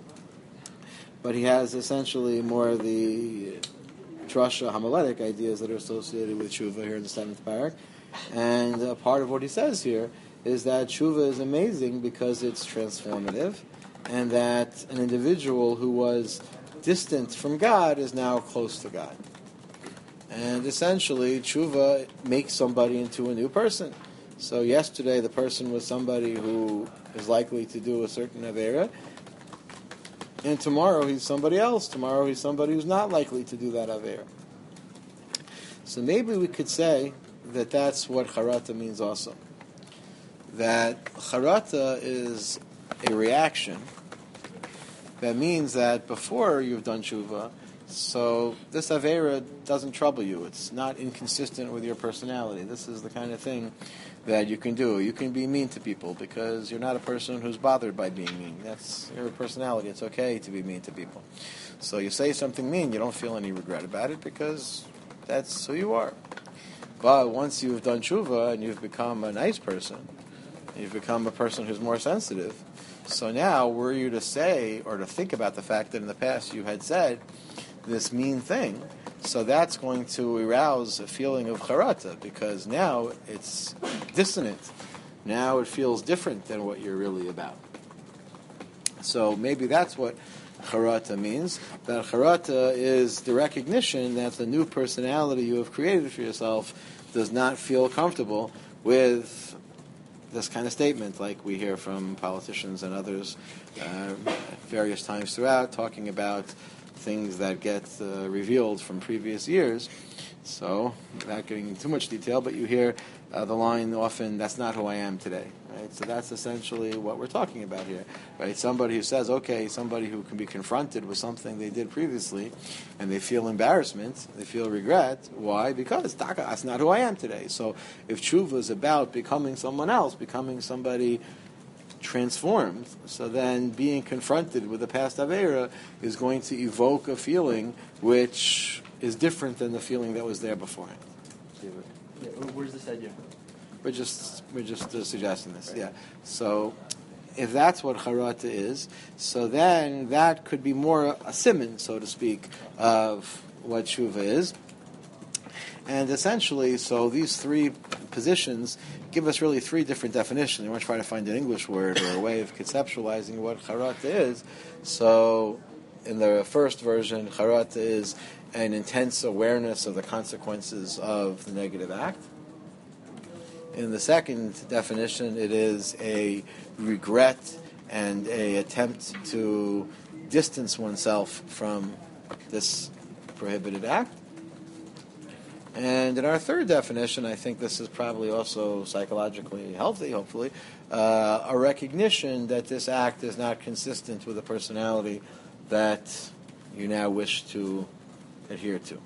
But he has essentially more the drasha homiletic ideas that are associated with tshuva here in the seventh parak. And uh, part of what he says here is that tshuva is amazing because it's transformative, and that an individual who was distant from God is now close to God. And essentially, tshuva makes somebody into a new person. So yesterday, the person was somebody who is likely to do a certain avera, and tomorrow he's somebody else. Tomorrow he's somebody who's not likely to do that avera. So maybe we could say that that's what charata means also. That charata is a reaction. That means that before you've done tshuva, so this avera doesn't trouble you. It's not inconsistent with your personality. This is the kind of thing that you can do. You can be mean to people because you're not a person who's bothered by being mean. That's your personality. It's okay to be mean to people. So you say something mean, you don't feel any regret about it because That's who you are. But once you've done tshuva and you've become a nice person, you've become a person who's more sensitive. So now, were you to say or to think about the fact that in the past you had said this mean thing, so that's going to arouse a feeling of charata, because now it's dissonant. Now it feels different than what you're really about. So maybe that's what charata means. That charata is the recognition that the new personality you have created for yourself does not feel comfortable with this kind of statement, like we hear from politicians and others uh, various times throughout, talking about things that get uh, revealed from previous years. So, without getting into too much detail, but you hear uh, the line often, "That's not who I am today." Right? So that's essentially what we're talking about here. Right? Somebody who says, okay, somebody who can be confronted with something they did previously, and they feel embarrassment, they feel regret. Why? Because that's not who I am today. So if tshuva is about becoming someone else, becoming somebody transformed, so then being confronted with the past Aveira is going to evoke a feeling which is different than the feeling that was there beforehand. Yeah, where's this idea? We're just we're just uh, suggesting this, right. Yeah. So, if that's what charata is, so then that could be more a siman, so to speak, of what tshuva is. And essentially, so these three positions give us really three different definitions. We're going to try to find an English word or a way of conceptualizing what charata is. So, in the first version, charata is an intense awareness of the consequences of the negative act. In the second definition, it is a regret and a attempt to distance oneself from this prohibited act. And in our third definition, I think this is probably also psychologically healthy, hopefully, uh, a recognition that this act is not consistent with the personality that you now wish to adhere to.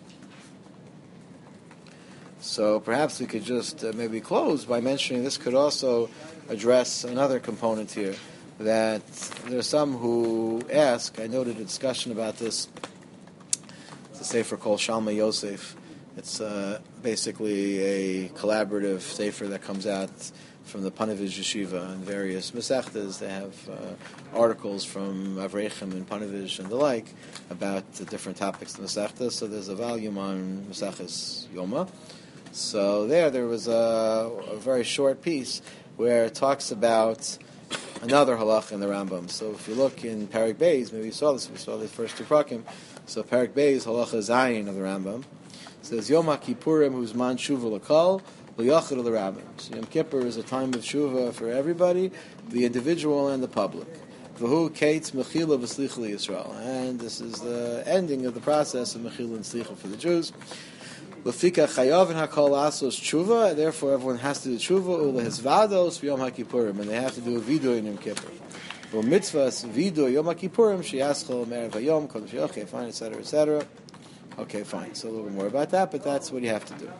So perhaps we could just uh, maybe close by mentioning this could also address another component here, that there are some who ask, I noted a discussion about this, it's a sefer called Shalmei Yosef. It's uh, basically a collaborative sefer that comes out from the Panovich Yeshiva and various Masechtas. They have uh, articles from Avreichim and Panovich and the like about the different topics in Masechta. So there's a volume on Maseches Yoma. So there, there was a, a very short piece where it talks about another halach in the Rambam. So if you look in Parak Beis, maybe you saw this, we saw the first two prakim. So Parak Beis, halacha Zayin of the Rambam, says Yom HaKippurim huzman shuva l'kal l'yachid l'Rabim. So Yom Kippur is a time of shuva for everybody, the individual and the public. V'hu kates mechila v'slicha l'Yisrael. And this is the ending of the process of mechila and slicha for the Jews. L'fika chayav and hakol asos tshuva, therefore everyone has to do tshuva, u'lehizvados v'yom HaKippurim, and they have to do a vidu in Yom Kippur. V'mitzvahs vidu Yom HaKippurim, sheyaschol me'erev hayom, kodesh yochei, fine, et cetera, et cetera. Okay, fine. So a little bit more about that, but that's what you have to do.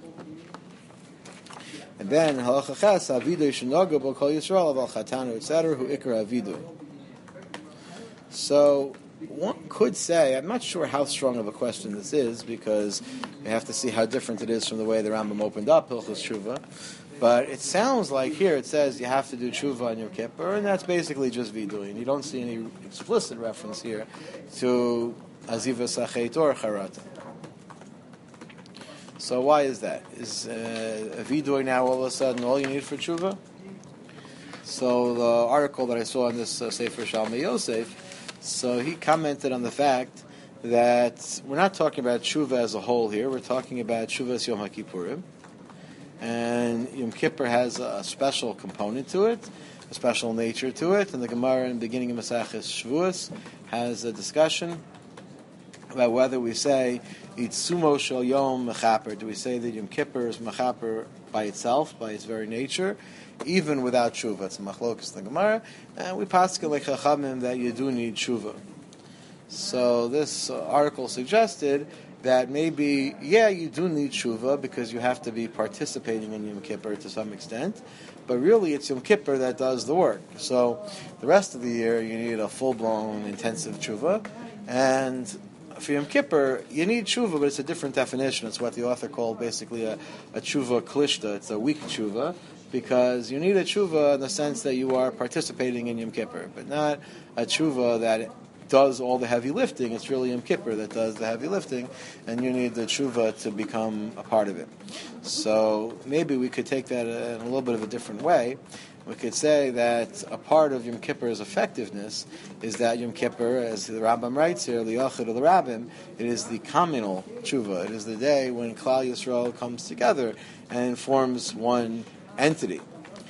And then halacha ches havidu shenaga bo kol Yisrael aval chatanu et cetera hu ikar havidu. So one could say, I'm not sure how strong of a question this is, because you have to see how different it is from the way the Rambam opened up Hilchos Tshuva. But it sounds like here it says you have to do tshuva on Yom Kippur, and that's basically just vidu. And you don't see any explicit reference here to azivas achet or charata. So why is that? Is uh, a vidu now all of a sudden all you need for tshuva? So the article that I saw in this uh, Sefer Shalmei Yosef, so he commented on the fact that we're not talking about tshuva as a whole here. We're talking about tshuva Yom HaKippurim. And Yom Kippur has a special component to it, a special nature to it. And the Gemara in the beginning of Maseches Shavuos has a discussion about whether we say Itzumo Shel Yom Mechaper. Do we say that Yom Kippur is Mechaper by itself, by its very nature, even without tshuva? It's a machlokas in the Gemara. And we paskin like Chachamim that you do need tshuva. So this uh, article suggested that maybe, yeah, you do need tshuva because you have to be participating in Yom Kippur to some extent, but really it's Yom Kippur that does the work. So the rest of the year you need a full-blown intensive tshuva, and for Yom Kippur, you need tshuva, but it's a different definition. It's what the author called basically a, a tshuva klishta. It's a weak tshuva, because you need a tshuva in the sense that you are participating in Yom Kippur, but not a tshuva that does all the heavy lifting. It's really Yom Kippur that does the heavy lifting, and you need the tshuva to become a part of it. So maybe we could take that in a little bit of a different way. We could say that a part of Yom Kippur's effectiveness is that Yom Kippur, as the Rambam writes here, Liyachid L'Rabbim, it is the communal tshuva. It is the day when Klal Yisrael comes together and forms one entity.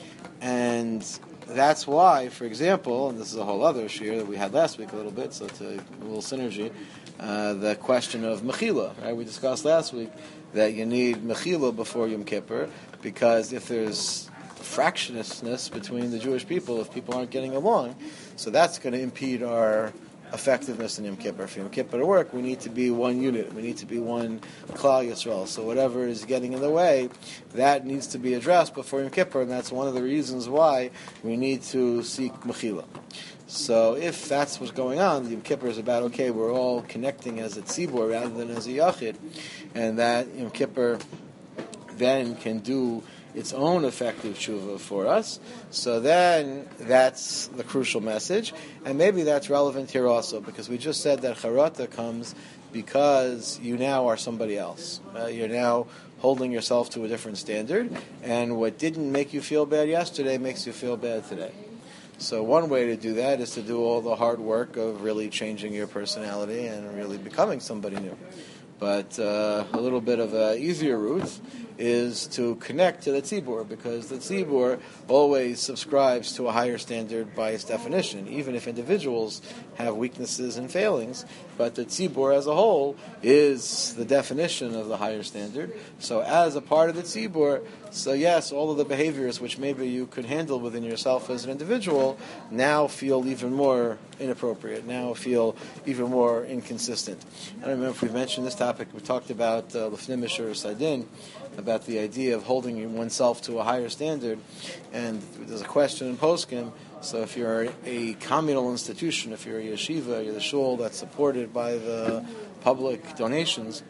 And that's why, for example, and this is a whole other shir that we had last week a little bit, so to a little synergy, uh, the question of mechila. Right? We discussed last week that you need mechila before Yom Kippur, because if there's fractiousness between the Jewish people, if people aren't getting along, so that's going to impede our effectiveness in Yom Kippur. For Yom Kippur to work, we need to be one unit. We need to be one Klal Yisrael. So whatever is getting in the way, that needs to be addressed before Yom Kippur, and that's one of the reasons why we need to seek mechila. So if that's what's going on, Yom Kippur is about, okay, we're all connecting as a tzibur rather than as a yachid, and that Yom Kippur then can do its own effective tshuva for us. So then that's the crucial message, and maybe that's relevant here also, because we just said that charata comes because you now are somebody else. Uh, you're now holding yourself to a different standard, and what didn't make you feel bad yesterday makes you feel bad today. So one way to do that is to do all the hard work of really changing your personality and really becoming somebody new. But uh, a little bit of an easier route is to connect to the tzibur, because the tzibur always subscribes to a higher standard by its definition, even if individuals have weaknesses and failings. But the tzibur as a whole is the definition of the higher standard. So as a part of the tzibur, so yes, all of the behaviors which maybe you could handle within yourself as an individual now feel even more inappropriate, now feel even more inconsistent. I don't remember if we mentioned this topic. We talked about Lefnim Mishur Sadin, about the idea of holding oneself to a higher standard. And there's a question in Poskim. So if you're a communal institution, if you're a yeshiva, you're the shul that's supported by the public donations,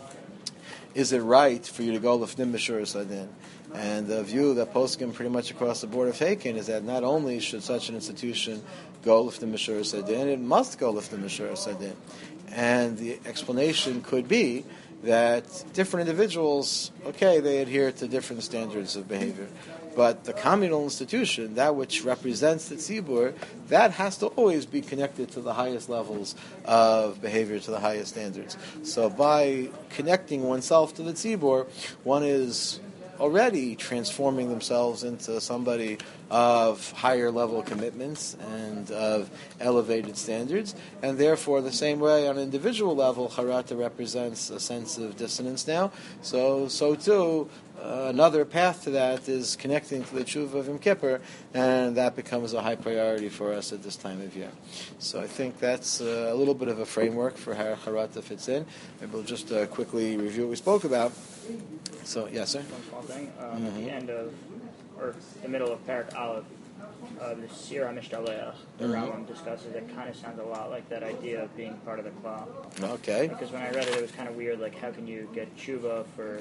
is it right for you to go Lefnim Mishur Sadin? And the view that Poskim pretty much across the board have taken is that not only should such an institution go Lefnim Mishur Sadin, it must go Lefnim Mishur Sadin. And the explanation could be that different individuals, okay, they adhere to different standards of behavior. But the communal institution, that which represents the tzibur, that has to always be connected to the highest levels of behavior, to the highest standards. So by connecting oneself to the tzibur, one is already transforming themselves into somebody of higher level commitments and of elevated standards, and therefore the same way on an individual level, charata represents a sense of dissonance now, so so too uh, another path to that is connecting to the tshuva of Yom Kippur, and that becomes a high priority for us at this time of year. So I think that's uh, a little bit of a framework for how charata fits in. Maybe we'll just uh, quickly review what we spoke about. So, yes, sir? One small thing. Um, Mm-hmm. At the end of, or the middle of Parak Aleph, uh, the Sira Mishtaleach, the Mm-hmm. Rambam discusses, it kind of sounds a lot like that idea of being part of the Klal. Okay. Because when I read it, it was kind of weird, like, how can you get tshuva for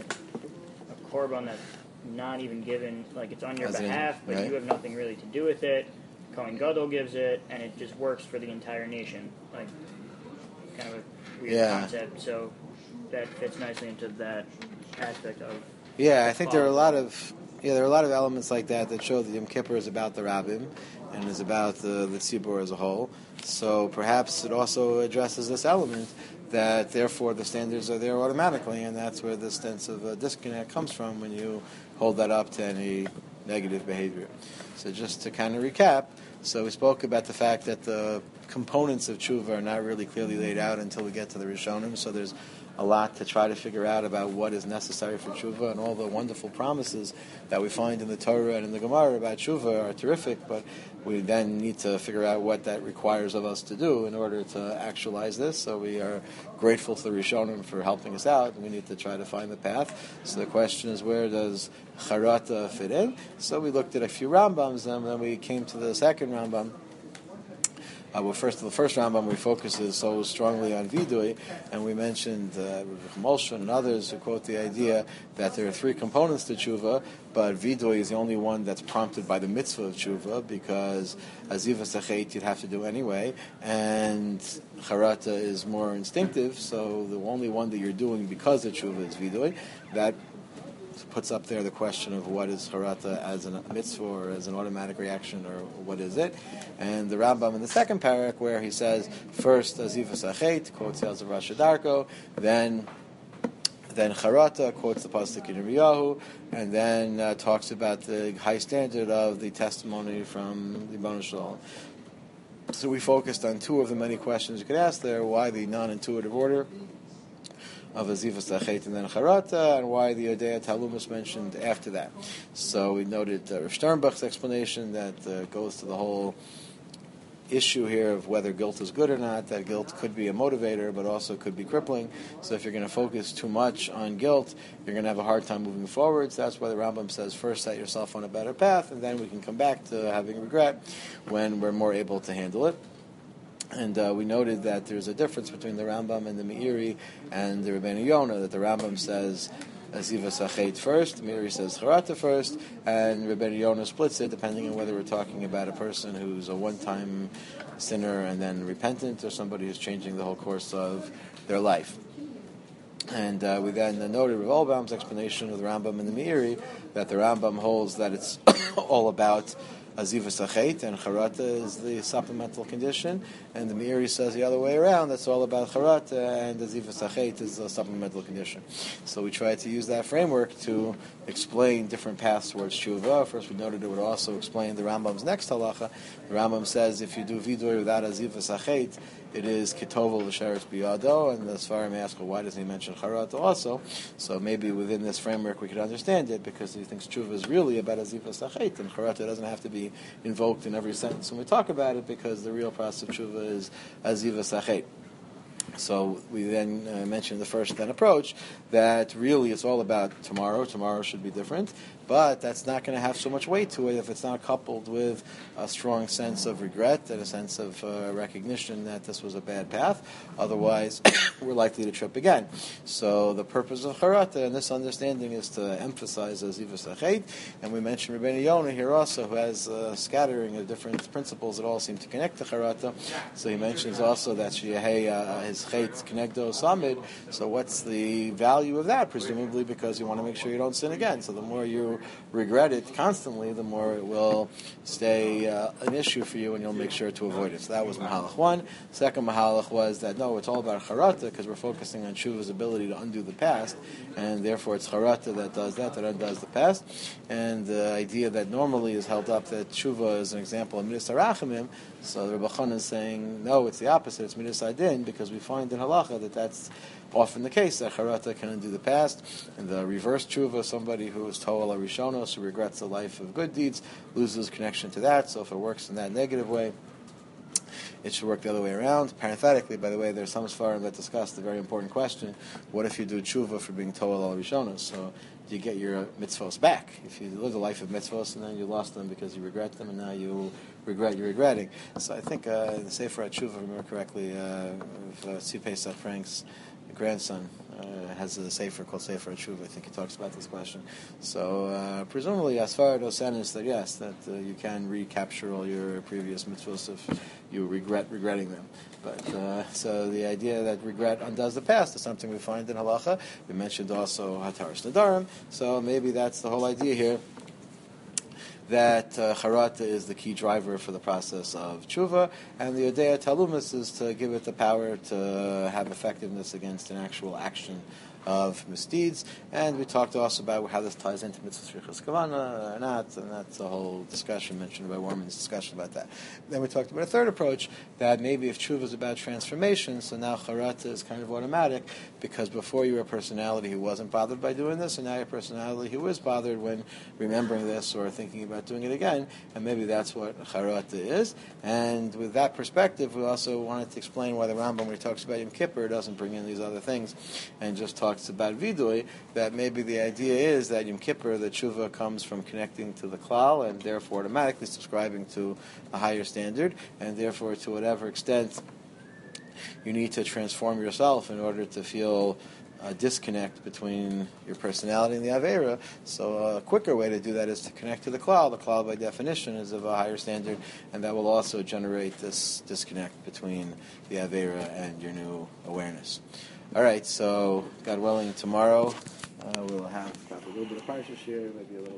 a korban that's not even given, like, it's on your As in, behalf, but right. you have nothing really to do with it. Kohen Gadol gives it, and it just works for the entire nation. Like, kind of a weird Yeah. concept. So that fits nicely into that aspect of. Yeah, I think there are a lot of yeah, there are a lot of elements like that that show that Yom Kippur is about the Rabbim and is about the, the Tzibur as a whole. So perhaps it also addresses this element that therefore the standards are there automatically, and that's where the sense of uh, disconnect comes from when you hold that up to any negative behavior. So just to kind of recap, so we spoke about the fact that the components of tshuva are not really clearly laid out until we get to the Rishonim, so there's a lot to try to figure out about what is necessary for tshuva, and all the wonderful promises that we find in the Torah and in the Gemara about tshuva are terrific, but we then need to figure out what that requires of us to do in order to actualize this. So we are grateful to the Rishonim for helping us out, and we need to try to find the path. So the question is, where does charata fit in? So we looked at a few Rambams, and then we came to the second Rambam, Uh, well, first, the first Rambam we focuses so strongly on vidui, and we mentioned uh, Moshe and others who quote the idea that there are three components to tshuva, but vidui is the only one that's prompted by the mitzvah of tshuva, because azivas achet you'd have to do anyway, and charata is more instinctive, so the only one that you're doing because of tshuva is vidui. That puts up there the question of what is charata as a mitzvah or as an automatic reaction, or what is it? And the Rambam in the second parak, where he says first azivas achet, quotes Elz of Rashi Darko, then then charata, quotes the pasuk in Yirmiyahu, and then uh, talks about the high standard of the testimony from the Ribbono Shel Olam. So we focused on two of the many questions you could ask there: why the non-intuitive order of azivas achet and then charata, and why the Yodea Talum is mentioned after that. So we noted uh, Rav Sternbach's explanation that uh, goes to the whole issue here of whether guilt is good or not, that guilt could be a motivator, but also could be crippling. So if you're going to focus too much on guilt, you're going to have a hard time moving forward. So that's why the Rambam says first set yourself on a better path, and then we can come back to having regret when we're more able to handle it. And uh, we noted that there's a difference between the Rambam and the Meiri and the Rebbeinu Yonah, that the Rambam says azivas achet first, the Meiri says charata first, and Rebbeinu Yonah splits it depending on whether we're talking about a person who's a one-time sinner and then repentant, or somebody who's changing the whole course of their life. And uh, we then noted Rav Olbaum's explanation of the Rambam and the Meiri, that the Rambam holds that it's all about azivas achet, and charata is the supplemental condition, and the Meiri says the other way around, that's all about charata, and azivas achet is a supplemental condition. So we tried to use that framework to explain different paths towards tshuva. First we noted it would also explain the Rambam's next halacha. The Rambam says if you do vidui without azivas achet, it is kitovel v'sheretz biyado, and the Sfarim ask, well, why doesn't he mention charata also? So maybe within this framework we could understand it, because he thinks tshuva is really about azivas achet, and charata doesn't have to be invoked in every sentence when we talk about it, because the real process of tshuva is azivas achet. So we then uh, mentioned the first then approach, that really it's all about tomorrow. Tomorrow should be different, but that's not going to have so much weight to it if it's not coupled with a strong sense of regret and a sense of uh, recognition that this was a bad path. Otherwise, we're likely to trip again. So the purpose of charata and this understanding is to emphasize azivas achet, and we mentioned Rebbeinu Yonah here also, who has a scattering of different principles that all seem to connect to charata. So he mentions also that sheyehei uh, his chet kenegdo samid. So what's the value of that? Presumably because you want to make sure you don't sin again. So the more you regret it constantly, the more it will stay uh, an issue for you, and you'll make sure to avoid it. So that was Mahalach one. Second Mahalach was that no, it's all about charata, because we're focusing on tshuva's ability to undo the past, and therefore it's charata that does that, that undoes the past. And the idea that normally is held up that tshuva is an example of midas harachamim. So the Rebbe Chana is saying no, it's the opposite. It's midas adin, because we find in halacha that that's often the case, that charata can undo the past. And the reverse tshuva, somebody who is toal arishonos, who regrets a life of good deeds, loses connection to that. So if it works in that negative way, it should work the other way around. Parenthetically, by the way, there's some Sfarim that discuss the very important question: what if you do tshuva for being toal arishonos? So do you get your mitzvos back? If you live a life of mitzvos and then you lost them because you regret them, and now you regret you're regretting. So I think uh, the Sefer HaTshuva, if I remember correctly, uh, of uh, Tzvi Pesach Frank's grandson uh, has a sefer called Sefer HaTshuva. I think he talks about this question. So uh, presumably, as far as Osen is that yes, that uh, you can recapture all your previous mitzvahs if you regret regretting them. But uh, so the idea that regret undoes the past is something we find in halacha. We mentioned also Hataras Nadarim. So maybe that's the whole idea here, that uh, charata is the key driver for the process of tshuva, and the Yodea Talumis is to give it the power to have effectiveness against an actual action of misdeeds. And we talked also about how this ties into mitzvah shrichas kavana or not, and that's a whole discussion mentioned by Warman's discussion about that. Then we talked about a third approach, that maybe if tshuva is about transformation, so now charata is kind of automatic, because before you were a personality who wasn't bothered by doing this, and now you're a personality who is bothered when remembering this or thinking about doing it again, and maybe that's what charata is. And with that perspective, we also wanted to explain why the Rambam, when he talks about Yom Kippur, doesn't bring in these other things and just talk talks about vidui, that maybe the idea is that Yom Kippur, the tshuva comes from connecting to the klal, and therefore automatically subscribing to a higher standard, and therefore to whatever extent you need to transform yourself in order to feel a disconnect between your personality and the Aveira. So a quicker way to do that is to connect to the klal. The klal, by definition, is of a higher standard, and that will also generate this disconnect between the Aveira and your new awareness. All right, so God willing, tomorrow uh, we'll have a little bit of Parsha share, maybe a little